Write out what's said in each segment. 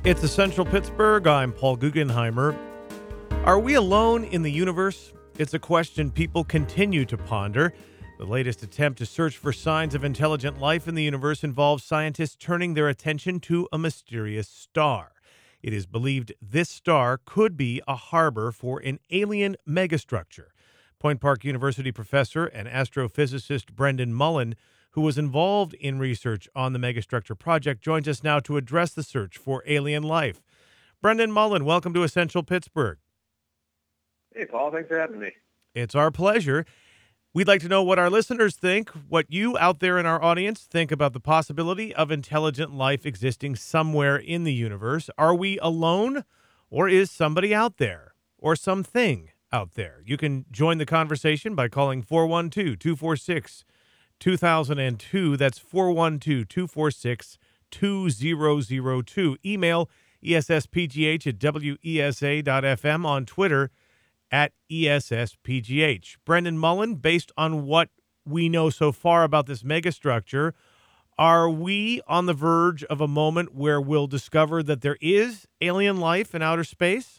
It's Essential Pittsburgh. I'm Paul Guggenheimer. Are we alone in the universe? It's a question people continue to ponder. The latest attempt to search for signs of intelligent life in the universe involves scientists turning their attention to a mysterious star. It is believed this star could be a harbor for an alien megastructure. Point Park University professor and astrophysicist Brendan Mullen, who was involved in research on the megastructure project, joins us now to address the search for alien life. Brendan Mullen, welcome to Essential Pittsburgh. Hey, Paul, thanks for having me. It's our pleasure. We'd like to know what our listeners think, what you out there in our audience think about the possibility of intelligent life existing somewhere in the universe. Are we alone, or is somebody out there, or something out there? You can join the conversation by calling 412-246-2002. That's 412-246-2002. Email esspgh@wesa.fm, on Twitter @ESSPGH. Brendan Mullen, based on what we know so far about this megastructure, are we on the verge of a moment where we'll discover that there is alien life in outer space?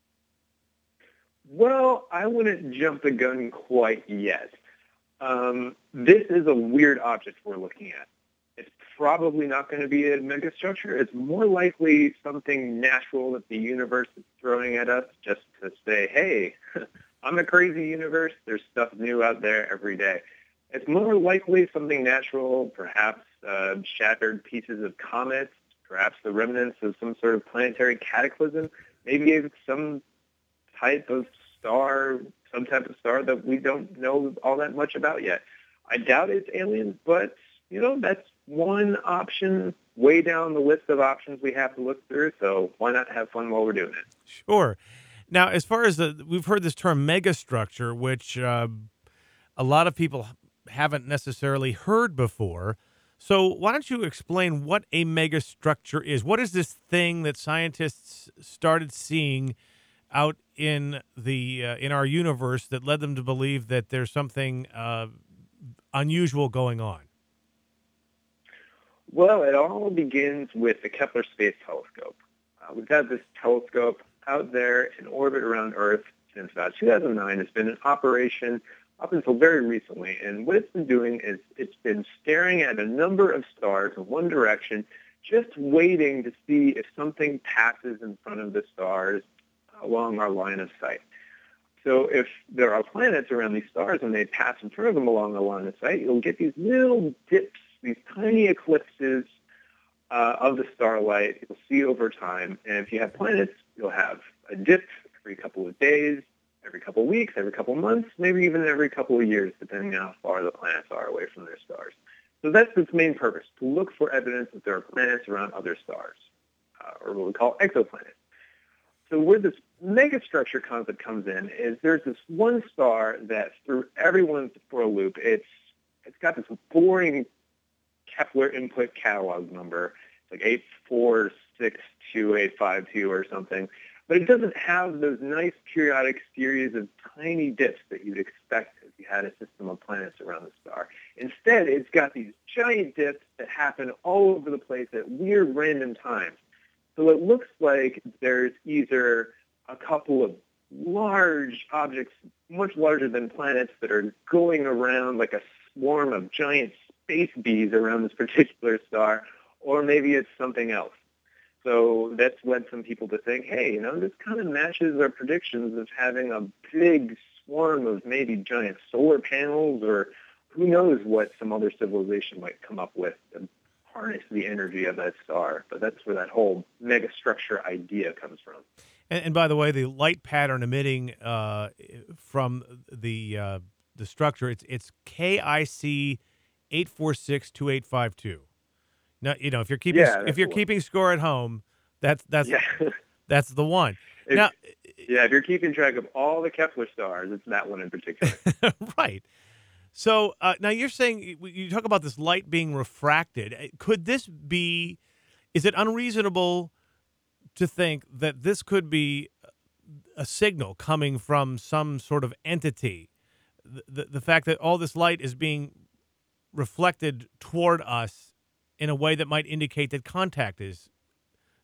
Well, I wouldn't jump the gun quite yet. This is a weird object we're looking at. It's probably not going to be a megastructure. It's more likely something natural that the universe is throwing at us just to say, hey, I'm a crazy universe. There's stuff new out there every day. It's more likely something natural, perhaps shattered pieces of comets, perhaps the remnants of some sort of planetary cataclysm, maybe some type of star, some type of star that we don't know all that much about yet. I doubt it's aliens, but, that's one option way down the list of options we have to look through, so why not have fun while we're doing it? Sure. Now, as far as we've heard this term megastructure, which a lot of people haven't necessarily heard before. So why don't you explain what a megastructure is? What is this thing that scientists started seeing out in our universe that led them to believe that there's something unusual going on? Well, it all begins with the Kepler Space Telescope. We've had this telescope out there in orbit around Earth since about 2009. It's been in operation up until very recently, and what it's been doing is it's been staring at a number of stars in one direction, just waiting to see if something passes in front of the stars along our line of sight. So if there are planets around these stars and they pass in front of them along the line of sight, you'll get these little dips, these tiny eclipses of the starlight you'll see over time. And if you have planets, you'll have a dip every couple of days, every couple of weeks, every couple of months, maybe even every couple of years, depending on how far the planets are away from their stars. So that's its main purpose, to look for evidence that there are planets around other stars, or what we call exoplanets. So where this megastructure concept comes in is there's this one star that threw everyone for a loop. It's got this boring Kepler input catalog number. It's like 8462852 or something. But it doesn't have those nice periodic series of tiny dips that you'd expect if you had a system of planets around the star. Instead, it's got these giant dips that happen all over the place at weird random times. So it looks like there's either a couple of large objects, much larger than planets, that are going around like a swarm of giant space bees around this particular star, or maybe it's something else. So that's led some people to think, hey, this kind of matches our predictions of having a big swarm of maybe giant solar panels, or who knows what some other civilization might come up with to harness the energy of that star. But that's where that whole megastructure idea comes from. And by the way, the light pattern emitting from the structure, it's KIC 8462852. Now, if you're keeping score at home, that's that's the one. If you're keeping track of all the Kepler stars, it's that one in particular. Right. So now you're saying, you talk about this light being refracted. Could this be? Is it unreasonable to think that this could be a signal coming from some sort of entity? The fact that all this light is being reflected toward us in a way that might indicate that contact is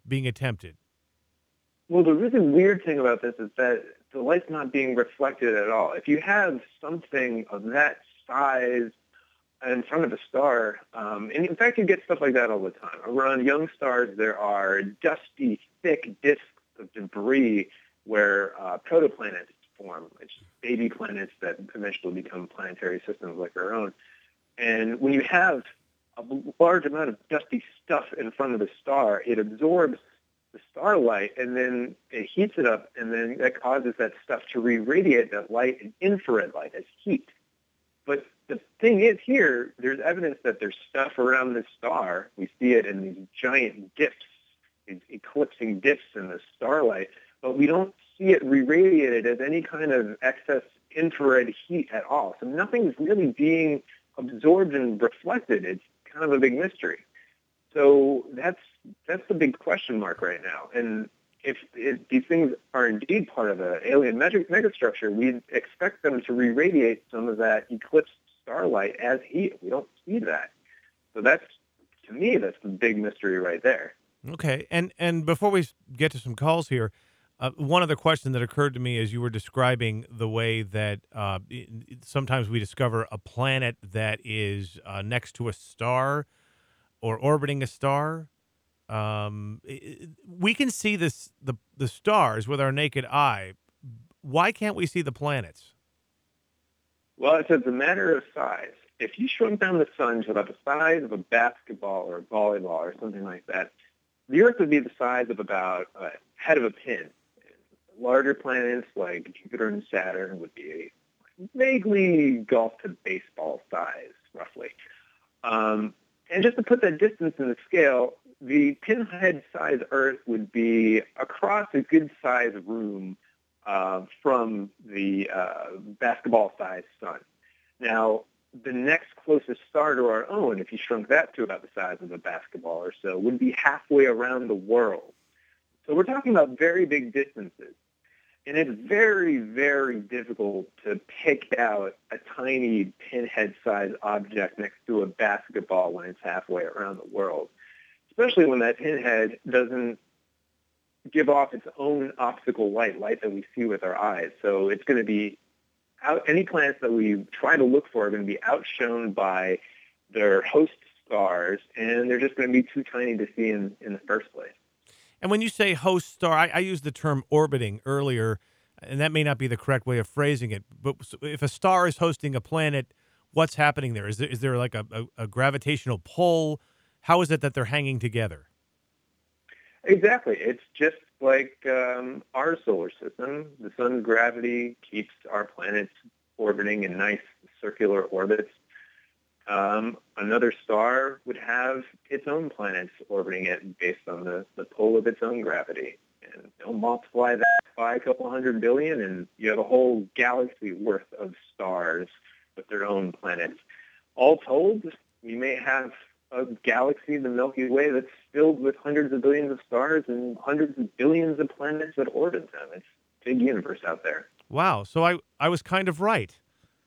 being attempted? Well, the really weird thing about this is that the light's not being reflected at all. If you have something of that size in front of a star, and in fact, you get stuff like that all the time. Around young stars, there are dusty, thick disks of debris where protoplanets form, which is baby planets that eventually become planetary systems like our own. And when you have a large amount of dusty stuff in front of the star, it absorbs the starlight, and then it heats it up, and then that causes that stuff to re-radiate that light in infrared light as heat. But the thing is here, there's evidence that there's stuff around this star. We see it in these giant dips, these eclipsing dips in the starlight, but we don't see it re-radiated as any kind of excess infrared heat at all. So nothing's really being absorbed and reflected. It's kind of a big mystery. So that's the big question mark right now. And if these things are indeed part of an alien megastructure, we'd expect them to re-radiate some of that eclipsed starlight as heat. We don't see that. So to me, that's the big mystery right there. Okay. And before we get to some calls here, one other question that occurred to me as you were describing the way that sometimes we discover a planet that is next to a star or orbiting a star. We can see the stars with our naked eye. Why can't we see the planets? Well, it's a matter of size. If you shrunk down the sun to about the size of a basketball or a volleyball or something like that, the Earth would be the size of about a head of a pin. Larger planets like Jupiter and Saturn would be vaguely golf to baseball size, roughly. And just to put that distance in the scale, the pinhead-sized Earth would be across a good-sized room from the basketball-sized sun. Now, the next closest star to our own, if you shrunk that to about the size of a basketball or so, would be halfway around the world. So we're talking about very big distances. And it's very, very difficult to pick out a tiny pinhead-sized object next to a basketball when it's halfway around the world, especially when that pinhead doesn't give off its own optical light that we see with our eyes. So it's going to be any planets that we try to look for are going to be outshone by their host stars, and they're just going to be too tiny to see in the first place. And when you say host star, I used the term orbiting earlier, and that may not be the correct way of phrasing it. But if a star is hosting a planet, what's happening there? Is there like a gravitational pull? How is it that they're hanging together? Exactly. It's just like our solar system. The sun's gravity keeps our planets orbiting in nice circular orbits. Another star would have its own planets orbiting it based on the pull of its own gravity. And they'll multiply that by a couple 100 billion, and you have a whole galaxy worth of stars with their own planets. All told, we may have a galaxy, the Milky Way, that's filled with hundreds of billions of stars and hundreds of billions of planets that orbit them. It's a big universe out there. Wow. So I was kind of right.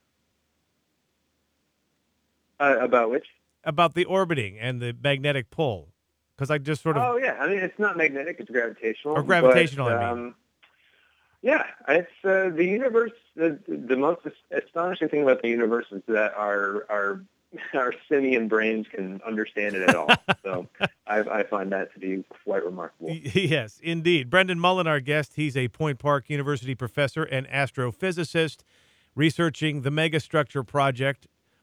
About which? About the orbiting and the magnetic pull. Because I just sort of... Oh, yeah. I mean, it's not magnetic. It's gravitational. Or gravitational, I mean. Yeah. It's the universe. The most astonishing thing about the universe is that our simian brains can understand it at all. So I find that to be quite remarkable. Yes, indeed. Brendan Mullen, our guest, he's a Point Park University professor and astrophysicist researching the Megastructure Project.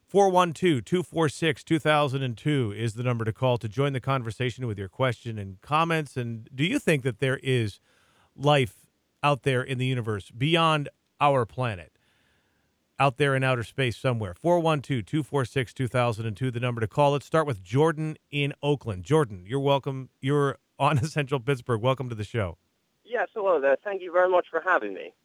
412-246-2002 is the number to call to join the conversation with your question and comments. And do you think that there is life out there in the universe beyond our planet? Out there in outer space somewhere. 412-246-2002, the number to call. Let's start with Jordan in Oakland. Jordan, you're welcome. You're on Essential Pittsburgh. Welcome to the show. Yes, hello there. Thank you very much for having me.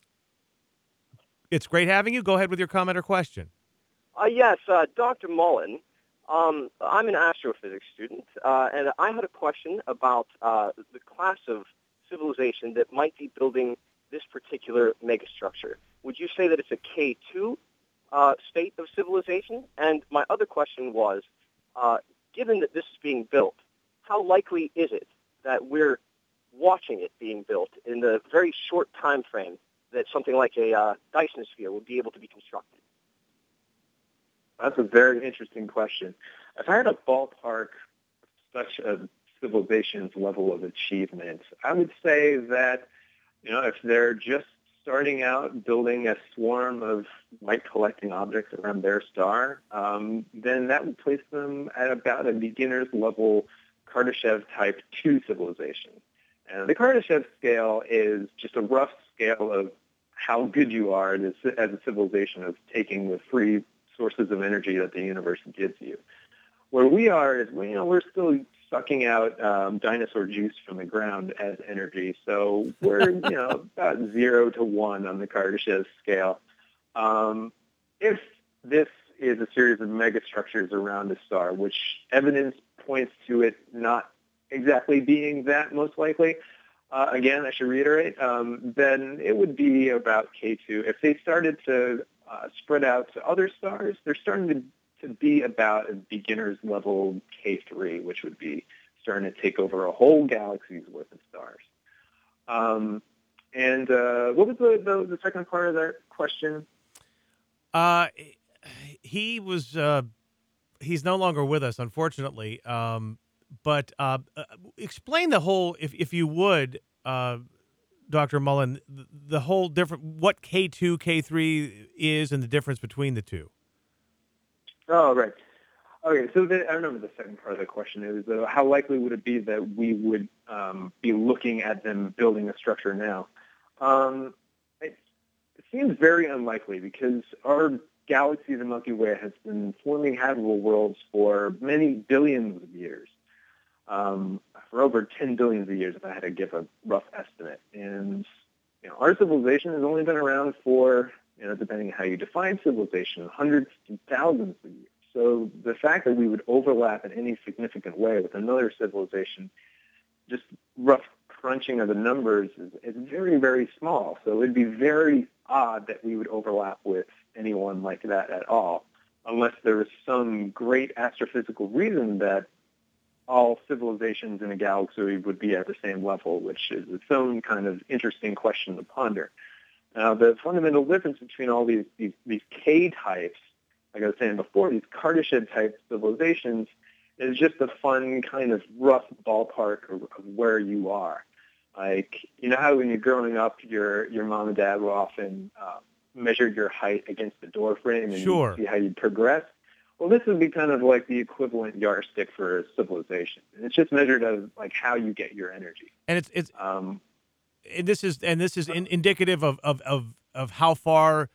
It's great having you. Go ahead with your comment or question. Yes, Dr. Mullen, I'm an astrophysics student, and I had a question about the class of civilization that might be building this particular megastructure. Would you say that it's a K2 state of civilization? And my other question was, given that this is being built, how likely is it that we're watching it being built in the very short time frame that something like a Dyson sphere would be able to be constructed? That's a very interesting question. If I had a ballpark such a civilization's level of achievement, I would say that, if they're just starting out building a swarm of light-collecting objects around their star, then that would place them at about a beginner's level Kardashev Type 2 civilization. And the Kardashev scale is just a rough scale of how good you are as a civilization of taking the free sources of energy that the universe gives you. Where we are is, we're still sucking out dinosaur juice from the ground as energy. So we're, about 0 to 1 on the Kardashev scale. If this is a series of megastructures around a star, which evidence points to it not exactly being that most likely, again, I should reiterate, then it would be about K2. If they started to spread out to other stars, they're starting to be about a beginner's level K3, which would be starting to take over a whole galaxy's worth of stars. And what was the second part of that question? He was he's no longer with us, unfortunately. But explain the whole, if you would, Dr. Mullen, the whole different, what K2, K3 is and the difference between the two. Oh, right. Okay, so I remember the second part of the question. It was how likely would it be that we would be looking at them building a structure now? It seems very unlikely because our galaxy, the Milky Way, has been forming habitable worlds for many billions of years, for over 10 billions of years, if I had to give a rough estimate. And our civilization has only been around for, depending on how you define civilization, hundreds to thousands of years. So the fact that we would overlap in any significant way with another civilization, just rough crunching of the numbers, is very, very small. So it would be very odd that we would overlap with anyone like that at all, unless there was some great astrophysical reason that all civilizations in a galaxy would be at the same level, which is its own kind of interesting question to ponder. Now, the fundamental difference between all these K types, like I was saying before, these Kardashev-type civilizations, is just a fun kind of rough ballpark of where you are. Like, how when you're growing up, your mom and dad will often measure your height against the door frame and Sure. see how you progress? Well, this would be kind of like the equivalent yardstick for civilization. It's just measured as like how you get your energy. And it's and this is indicative of how far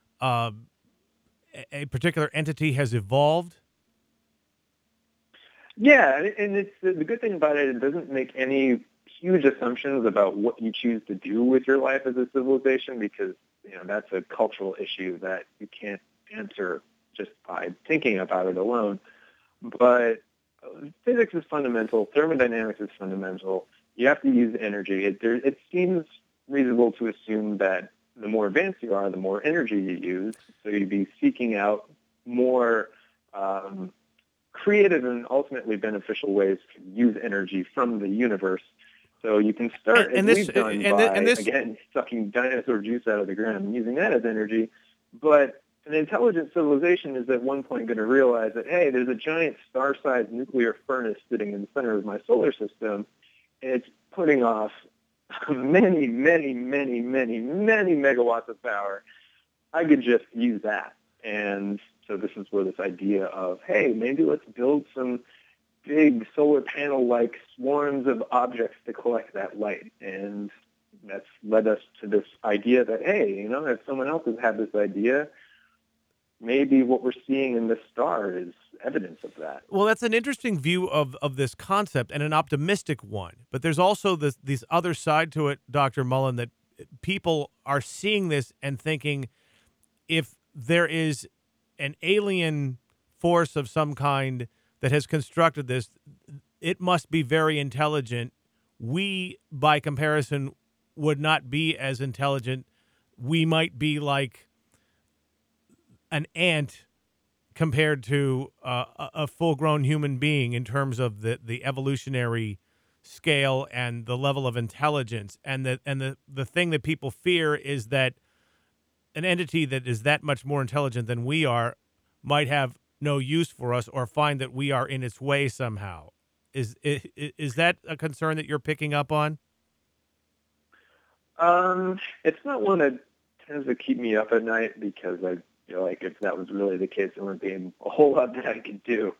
a particular entity has evolved. Yeah, and it's the good thing about it. It doesn't make any huge assumptions about what you choose to do with your life as a civilization, because that's a cultural issue that you can't answer just by thinking about it alone. But physics is fundamental. Thermodynamics is fundamental. You have to use energy. It seems reasonable to assume that the more advanced you are, the more energy you use. So you'd be seeking out more creative and ultimately beneficial ways to use energy from the universe. So you can start, again, sucking dinosaur juice out of the ground and using that as energy. But an intelligent civilization is at one point going to realize that, hey, there's a giant star-sized nuclear furnace sitting in the center of my solar system, and it's putting off many, many, many, many, many megawatts of power. I could just use that. And so this is where this idea of, hey, maybe let's build some big solar panel-like swarms of objects to collect that light. And that's led us to this idea that, hey, if someone else has had this idea, maybe what we're seeing in this star is evidence of that. Well, that's an interesting view of this concept and an optimistic one. But there's also this other side to it, Dr. Mullen, that people are seeing this and thinking, if there is an alien force of some kind that has constructed this, it must be very intelligent. We, by comparison, would not be as intelligent. We might be like an ant compared to a full-grown human being in terms of the evolutionary scale and the level of intelligence, and the thing that people fear is that an entity that is that much more intelligent than we are might have no use for us or find that we are in its way somehow. Is that a concern that you're picking up on? It's not one that tends to keep me up at night because I feel like if that was really the case, there wouldn't be a whole lot that I could do.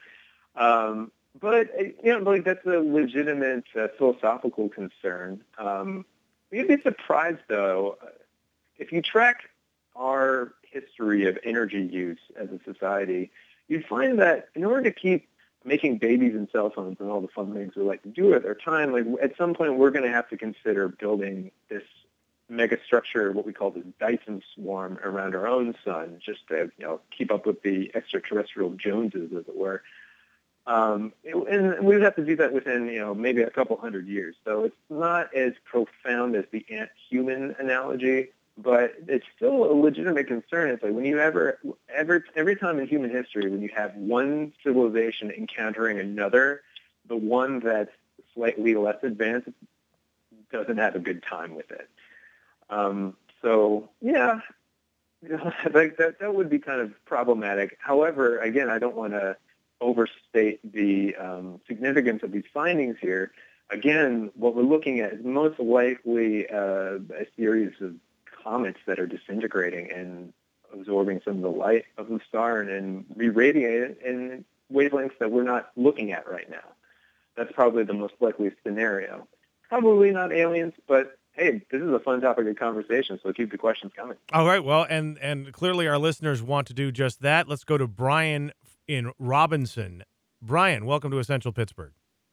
But like that's a legitimate philosophical concern. You'd be surprised though if you track our history of energy use as a society, you'd find that in order to keep making babies and cell phones and all the fun things we like to do with our time, like at some point we're going to have to consider building this mega structure, what we call the Dyson swarm, around our own sun, just to keep up with the extraterrestrial Joneses, as it were. And we would have to do that within maybe a couple hundred years. So it's not as profound as the ant-human analogy, but it's still a legitimate concern. It's like when you every time in human history when you have one civilization encountering another, the one that's slightly less advanced doesn't have a good time with it. So yeah, like that would be kind of problematic. However, again, I don't want to overstate the significance of these findings here. Again, what we're looking at is most likely a series of comets that are disintegrating and absorbing some of the light of the star and re-radiating it in wavelengths that we're not looking at right now. That's probably the most likely scenario. Probably not aliens, but hey, this is a fun topic of conversation, so keep the questions coming. All right, well, and clearly our listeners want to do just that. Let's go to Brian in Robinson. Brian, welcome to Essential Pittsburgh.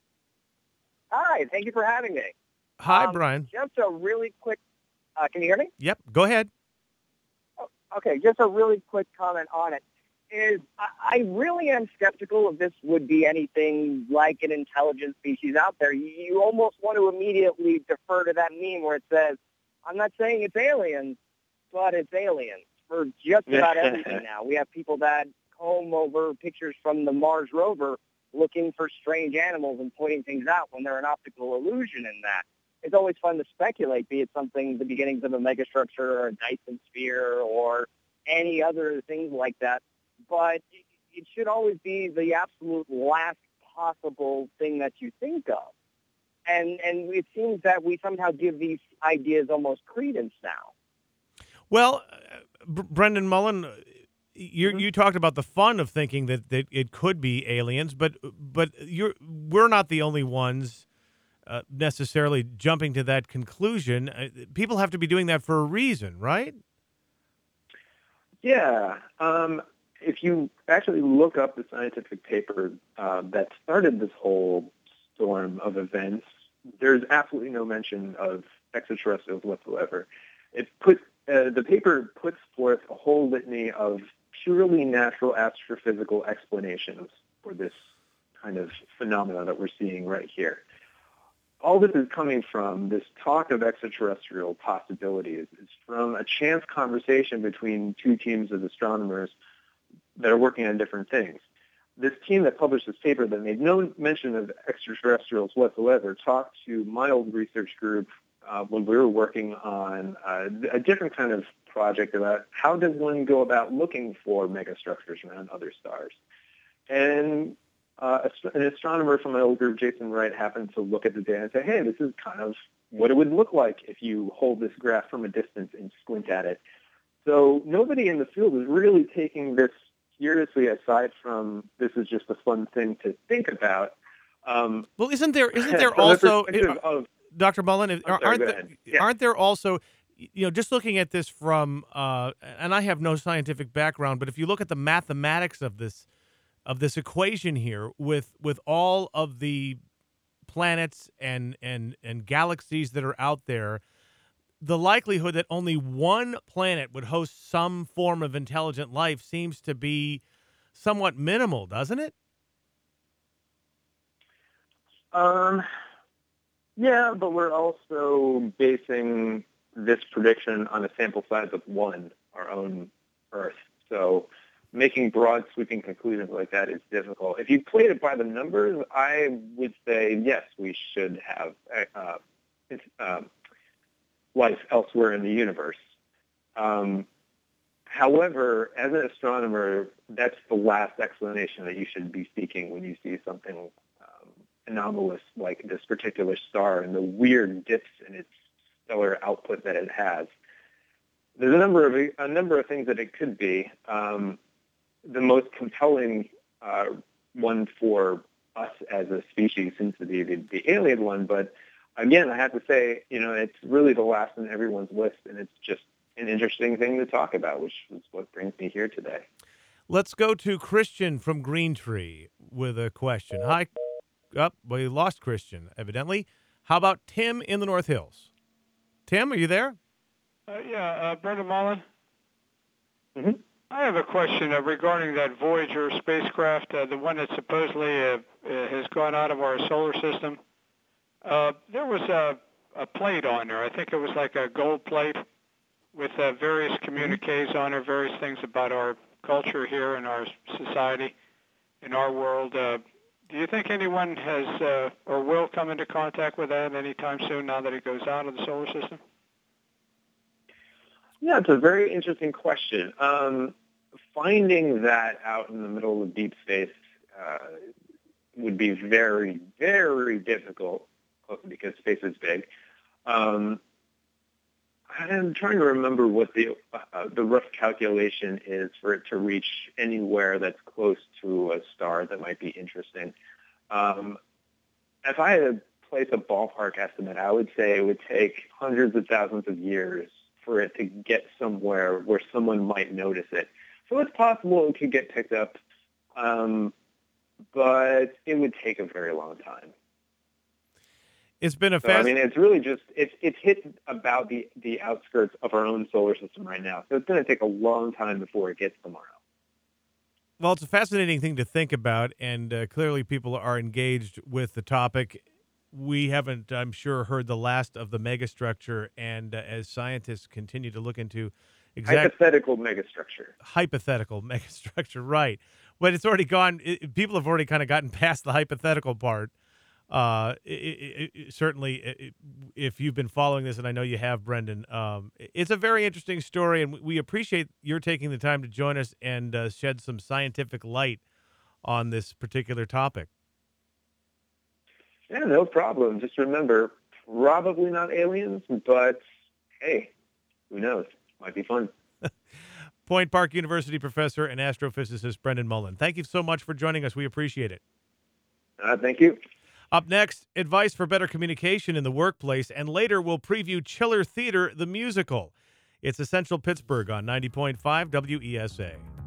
Hi, thank you for having me. Hi, Brian. Just a really quick, can you hear me? Yep, go ahead. Oh, okay, just a really quick comment on it. I really am skeptical if this would be anything like an intelligent species out there. You almost want to immediately defer to that meme where it says, I'm not saying it's aliens, but it's aliens for just about everything now. We have people that comb over pictures from the Mars rover looking for strange animals and pointing things out when they're an optical illusion in that. It's always fun to speculate, be it something, the beginnings of a megastructure or a Dyson sphere or any other things like that. But it should always be the absolute last possible thing that you think of. And it seems that we somehow give these ideas almost credence now. Well, Brendan Mullen, you talked about the fun of thinking that it could be aliens, but we're not the only ones necessarily jumping to that conclusion. People have to be doing that for a reason, right? Yeah. If you actually look up the scientific paper that started this whole storm of events, there's absolutely no mention of extraterrestrials whatsoever. The paper puts forth a whole litany of purely natural astrophysical explanations for this kind of phenomena that we're seeing right here. All this is coming from this talk of extraterrestrial possibilities. It's from a chance conversation between two teams of astronomers that are working on different things. This team that published this paper that made no mention of extraterrestrials whatsoever talked to my old research group when we were working on a different kind of project about how does one go about looking for megastructures around other stars. And an astronomer from my old group, Jason Wright, happened to look at the data and say, hey, this is kind of what it would look like if you hold this graph from a distance and squint at it. So nobody in the field is really taking this seriously, aside from this is just a fun thing to think about. Well, isn't there also, Dr. Mullen, aren't there also, just looking at this from, and I have no scientific background, but if you look at the mathematics of this equation here with all of the planets and galaxies that are out there, the likelihood that only one planet would host some form of intelligent life seems to be somewhat minimal, doesn't it? Yeah, but we're also basing this prediction on a sample size of one, our own Earth. So making broad, sweeping conclusions like that is difficult. If you played it by the numbers, I would say, yes, we should have life elsewhere in the universe. However, as an astronomer, that's the last explanation that you should be seeking when you see something anomalous like this particular star and the weird dips in its stellar output that it has. There's a number of things that it could be. The most compelling one for us as a species seems to be the alien one, but again, I have to say, it's really the last on everyone's list, and it's just an interesting thing to talk about, which is what brings me here today. Let's go to Christian from Green Tree with a question. Hi. We lost Christian, evidently. How about Tim in the North Hills? Tim, are you there? Brendan Mullen. Mm-hmm. I have a question regarding that Voyager spacecraft, the one that supposedly has gone out of our solar system. There was a plate on there. I think it was like a gold plate with various communiques on there, various things about our culture here in our society, in our world. Do you think anyone has or will come into contact with that anytime soon now that it goes out of the solar system? Yeah, it's a very interesting question. Finding that out in the middle of deep space would be very, very difficult because space is big. I'm trying to remember what the rough calculation is for it to reach anywhere that's close to a star that might be interesting. If I had to place a ballpark estimate, I would say it would take hundreds of thousands of years for it to get somewhere where someone might notice it. So it's possible it could get picked up, but it would take a very long time. It's been it's really just, it's hit about the outskirts of our own solar system right now. So it's going to take a long time before it gets tomorrow. Well, it's a fascinating thing to think about, and clearly people are engaged with the topic. We haven't, I'm sure, heard the last of the megastructure, and as scientists continue to look into hypothetical megastructure, right. But it's already gone. People have already kind of gotten past the hypothetical part. Certainly, if you've been following this, and I know you have, Brendan, it's a very interesting story, and we appreciate your taking the time to join us and shed some scientific light on this particular topic. Yeah, no problem. Just remember, probably not aliens, but hey, who knows? Might be fun. Point Park University professor and astrophysicist Brendan Mullen. Thank you so much for joining us. We appreciate it. Thank you. Up next, advice for better communication in the workplace, and later we'll preview Chiller Theater, the musical. It's Essential Pittsburgh on 90.5 WESA.